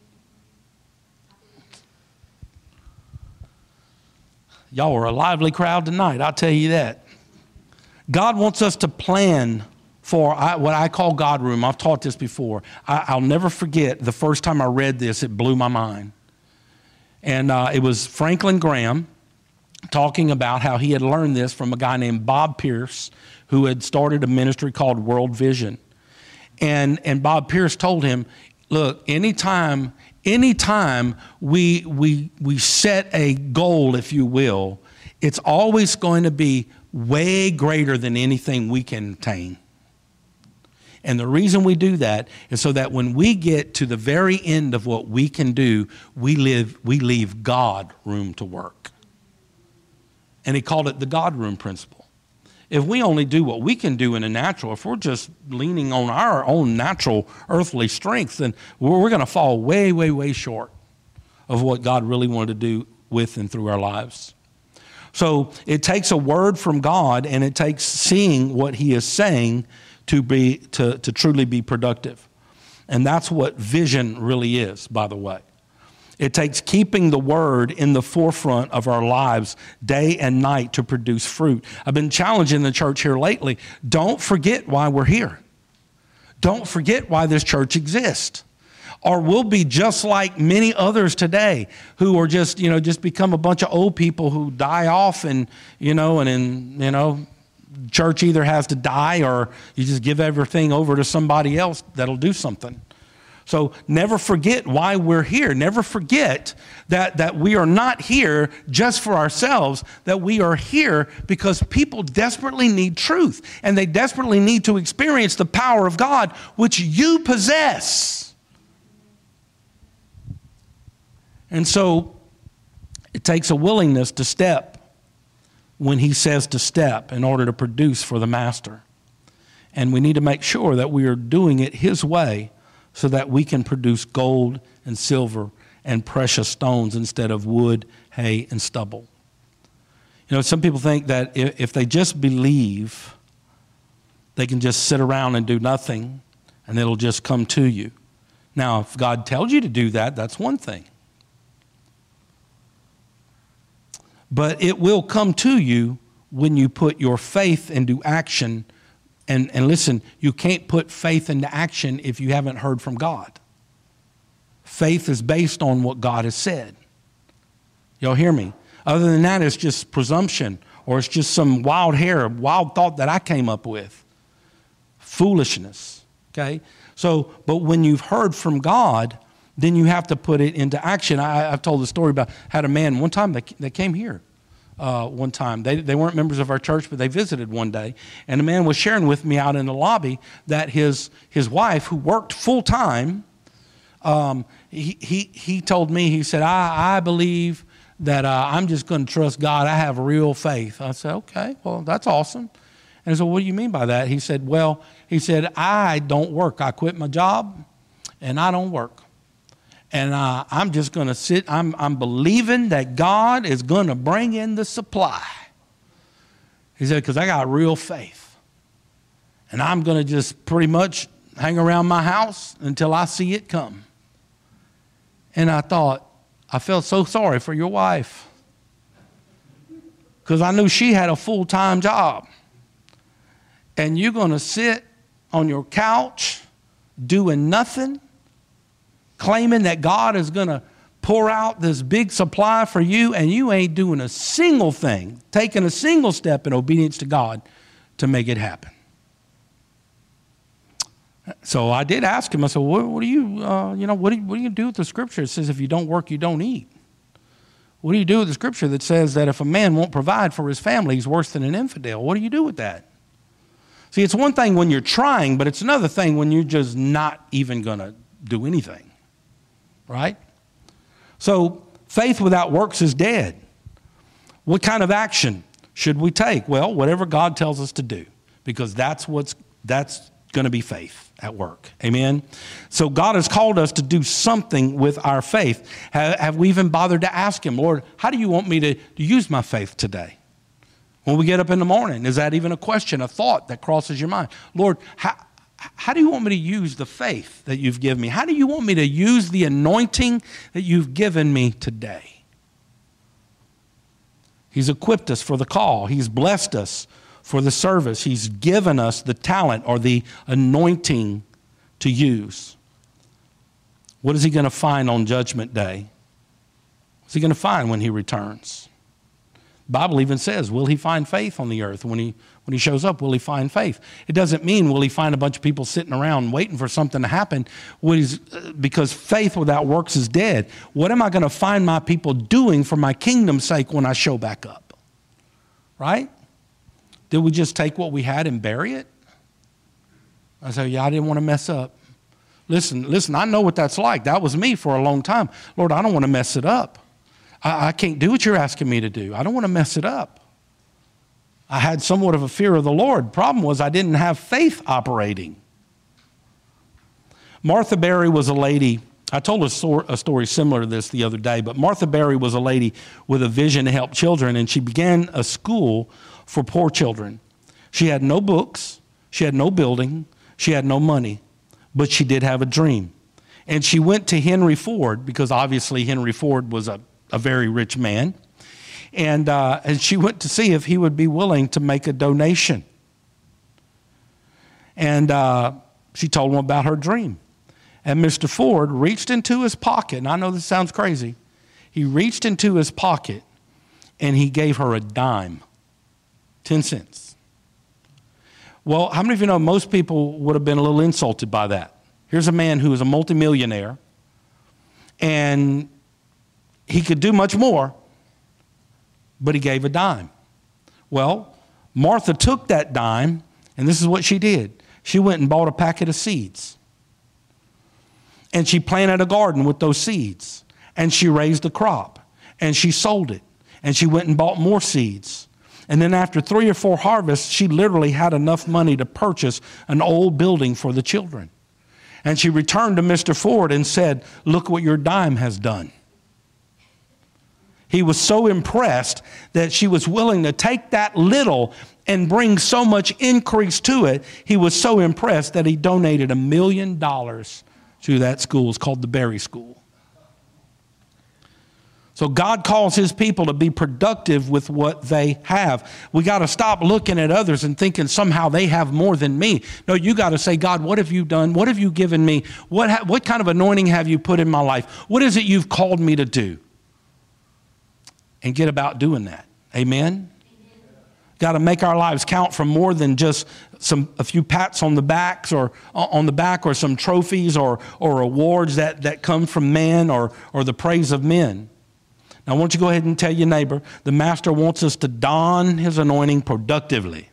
Y'all are a lively crowd tonight, I'll tell you that. God wants us to plan for what I call God room. I've taught this before. I'll never forget the first time I read this, it blew my mind. And uh, it was Franklin Graham talking about how he had learned this from a guy named Bob Pierce, who had started a ministry called World Vision. And, and Bob Pierce told him, look, anytime... Anytime we, we, we set a goal, if you will, it's always going to be way greater than anything we can attain. And the reason we do that is so that when we get to the very end of what we can do, we, live, we leave God room to work. And he called it the God room principle. If we only do what we can do in the natural, if we're just leaning on our own natural earthly strength, then we're, we're going to fall way, way, way short of what God really wanted to do with and through our lives. So it takes a word from God, and it takes seeing what he is saying to be to, to truly be productive. And that's what vision really is, by the way. It takes keeping the word in the forefront of our lives day and night to produce fruit. I've been challenging the church here lately. Don't forget why we're here. Don't forget why this church exists. Or we'll be just like many others today who are just, you know, just become a bunch of old people who die off and, you know, and in, you know, church either has to die or you just give everything over to somebody else that'll do something. So never forget why we're here. Never forget that, that we are not here just for ourselves, that we are here because people desperately need truth, and they desperately need to experience the power of God, which you possess. And so it takes a willingness to step when he says to step in order to produce for the master. And we need to make sure that we are doing it his way, so that we can produce gold and silver and precious stones instead of wood, hay, and stubble. You know, some people think that if they just believe, they can just sit around and do nothing, and it'll just come to you. Now, if God tells you to do that, that's one thing. But it will come to you when you put your faith into action. And, and listen, you can't put faith into action if you haven't heard from God. Faith is based on what God has said. Y'all hear me? Other than that, it's just presumption, or it's just some wild hair, wild thought that I came up with. Foolishness, okay? So, but when you've heard from God, then you have to put it into action. I, I've told the story about, had a man one time that, that came here. Uh, one time. They, they weren't members of our church, but they visited one day. And a man was sharing with me out in the lobby that his his wife, who worked full-time, um, he, he, he told me, he said, I, I believe that uh, I'm just going to trust God. I have real faith. I said, okay, well, that's awesome. And I said, what do you mean by that? He said, well, he said, I don't work. I quit my job, and I don't work. And uh, I'm just going to sit, I'm, I'm believing that God is going to bring in the supply. He said, because I got real faith. And I'm going to just pretty much hang around my house until I see it come. And I thought, I felt so sorry for your wife. Because I knew she had a full-time job. And you're going to sit on your couch doing nothing, claiming that God is going to pour out this big supply for you, and you ain't doing a single thing, taking a single step in obedience to God to make it happen. So I did ask him, I said, what, what do you, uh, you know, what do you, what do you do with the scripture? It says if you don't work, you don't eat. What do you do with the scripture that says that if a man won't provide for his family, he's worse than an infidel? What do you do with that? See, it's one thing when you're trying, but it's another thing when you're just not even going to do anything. Right? So faith without works is dead. What kind of action should we take? Well, whatever God tells us to do, because that's what's that's going to be faith at work. Amen? So God has called us to do something with our faith. Have, have we even bothered to ask him, Lord, how do you want me to, to use my faith today? When we get up in the morning, is that even a question, a thought that crosses your mind? Lord, how, how do you want me to use the faith that you've given me? How do you want me to use the anointing that you've given me today? He's equipped us for the call. He's blessed us for the service. He's given us the talent or the anointing to use. What is he going to find on Judgment Day? What's he going to find when he returns? The Bible even says, will he find faith on the earth? When he, when he shows up, will he find faith? It doesn't mean will he find a bunch of people sitting around waiting for something to happen, what he's, because faith without works is dead. What am I going to find my people doing for my kingdom's sake when I show back up? Right? Did we just take what we had and bury it? I say, yeah, I didn't want to mess up. Listen, listen, I know what that's like. That was me for a long time. Lord, I don't want to mess it up. I can't do what you're asking me to do. I don't want to mess it up. I had somewhat of a fear of the Lord. Problem was I didn't have faith operating. Martha Berry was a lady. I told a, so- a story similar to this the other day, but Martha Berry was a lady with a vision to help children, and she began a school for poor children. She had no books. She had no building. She had no money, but she did have a dream. And she went to Henry Ford, because obviously Henry Ford was a a very rich man, and uh, and she went to see if he would be willing to make a donation. And uh, she told him about her dream. And Mister Ford reached into his pocket, and I know this sounds crazy. He reached into his pocket, and he gave her a dime, ten cents. Well, how many of you know most people would have been a little insulted by that? Here's a man who is a multimillionaire, and he could do much more, but he gave a dime. Well, Martha took that dime, and this is what she did. She went and bought a packet of seeds. And she planted a garden with those seeds. And she raised a crop. And she sold it. And she went and bought more seeds. And then after three or four harvests, she literally had enough money to purchase an old building for the children. And she returned to Mister Ford and said, look what your dime has done. He was so impressed that she was willing to take that little and bring so much increase to it. He was so impressed that he donated a million dollars to that school. It's called the Berry School. So God calls his people to be productive with what they have. We got to stop looking at others and thinking somehow they have more than me. No, you got to say, God, what have you done? What have you given me? What, ha- what kind of anointing have you put in my life? What is it you've called me to do? And get about doing that. Amen? Got to make our lives count for more than just some a few pats on the backs or on the back or some trophies or or awards that, that come from man or or the praise of men. Now, I want you to go ahead and tell your neighbor, the master wants us to don his anointing productively.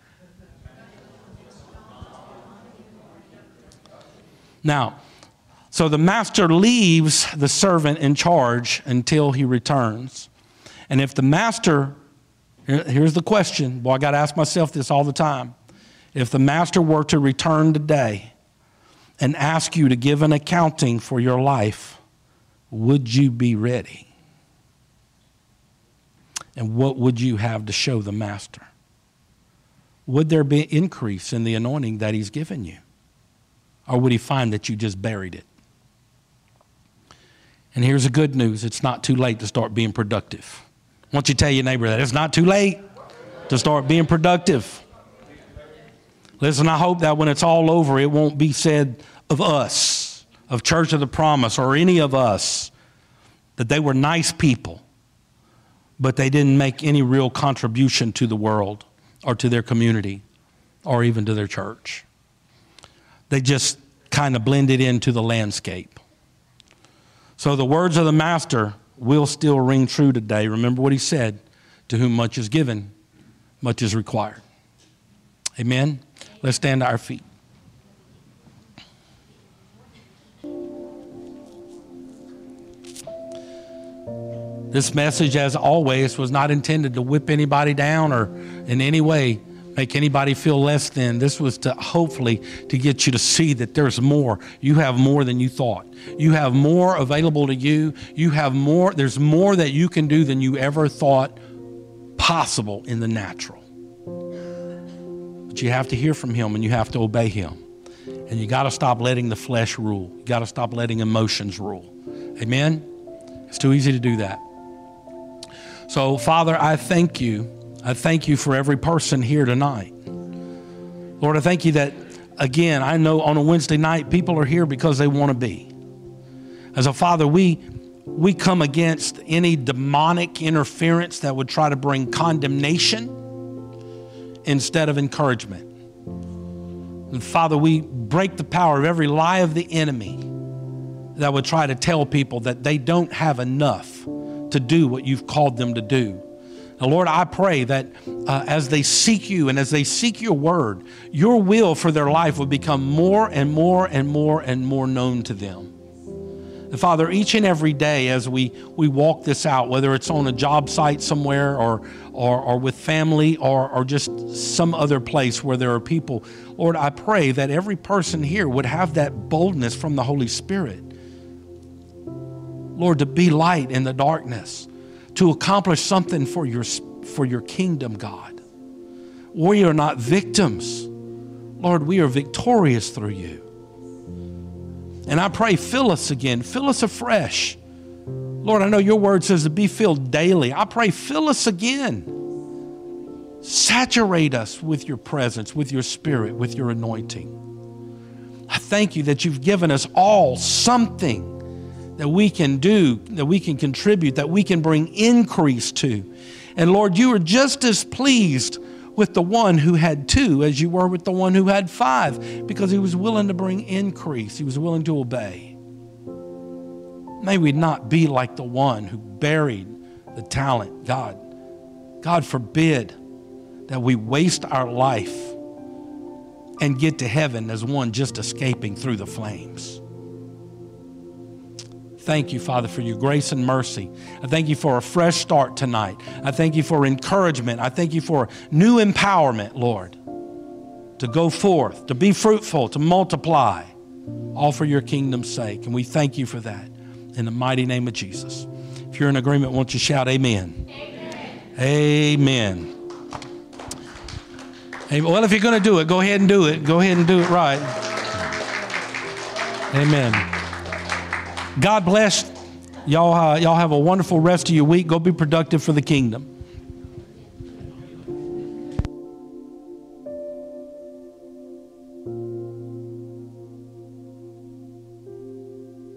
Now, so the master leaves the servant in charge until he returns. And if the master, here's the question, boy, I got to ask myself this all the time. If the master were to return today and ask you to give an accounting for your life, would you be ready? And what would you have to show the master? Would there be increase in the anointing that he's given you? Or would he find that you just buried it? And here's the good news. It's not too late to start being productive. I want you to tell your neighbor that it's not too late to start being productive. Listen, I hope that when it's all over, it won't be said of us, of Church of the Promise, or any of us, that they were nice people, but they didn't make any real contribution to the world or to their community or even to their church. They just kind of blended into the landscape. So the words of the master will still ring true today. Remember what he said, to whom much is given, much is required. Amen? Let's stand to our feet. This message, as always, was not intended to whip anybody down or in any way make anybody feel less than. This was to hopefully to get you to see that there's more. You have more than you thought. You have more available to you. You have more. There's more that you can do than you ever thought possible in the natural. But you have to hear from him and you have to obey him. And you got to stop letting the flesh rule. You got to stop letting emotions rule. Amen? It's too easy to do that. So, Father, I thank you. I thank you for every person here tonight. Lord, I thank you that, again, I know on a Wednesday night, people are here because they want to be. As a Father, we we come against any demonic interference that would try to bring condemnation instead of encouragement. And Father, we break the power of every lie of the enemy that would try to tell people that they don't have enough to do what you've called them to do. Now, Lord, I pray that uh, as they seek you and as they seek your word, your will for their life will become more and more and more and more known to them. And Father, each and every day as we, we walk this out, whether it's on a job site somewhere or, or, or with family or, or just some other place where there are people, Lord, I pray that every person here would have that boldness from the Holy Spirit. Lord, to be light in the darkness, to accomplish something for your, for your kingdom, God. We are not victims. Lord, we are victorious through you. And I pray, fill us again. Fill us afresh. Lord, I know your word says to be filled daily. I pray, fill us again. Saturate us with your presence, with your spirit, with your anointing. I thank you that you've given us all something that we can do, that we can contribute, that we can bring increase to. And Lord, you are just as pleased with the one who had two as you were with the one who had five, because he was willing to bring increase. He was willing to obey. May we not be like the one who buried the talent. God, God forbid that we waste our life and get to heaven as one just escaping through the flames. Thank you, Father, for your grace and mercy. I thank you for a fresh start tonight. I thank you for encouragement. I thank you for new empowerment, Lord, to go forth, to be fruitful, to multiply, all for your kingdom's sake. And we thank you for that in the mighty name of Jesus. If you're in agreement, won't you shout amen? Amen. Amen. Amen. Well, if you're going to do it, go ahead and do it. Go ahead and do it right. Amen. God bless y'all. Uh, y'all have a wonderful rest of your week. Go be productive for the kingdom.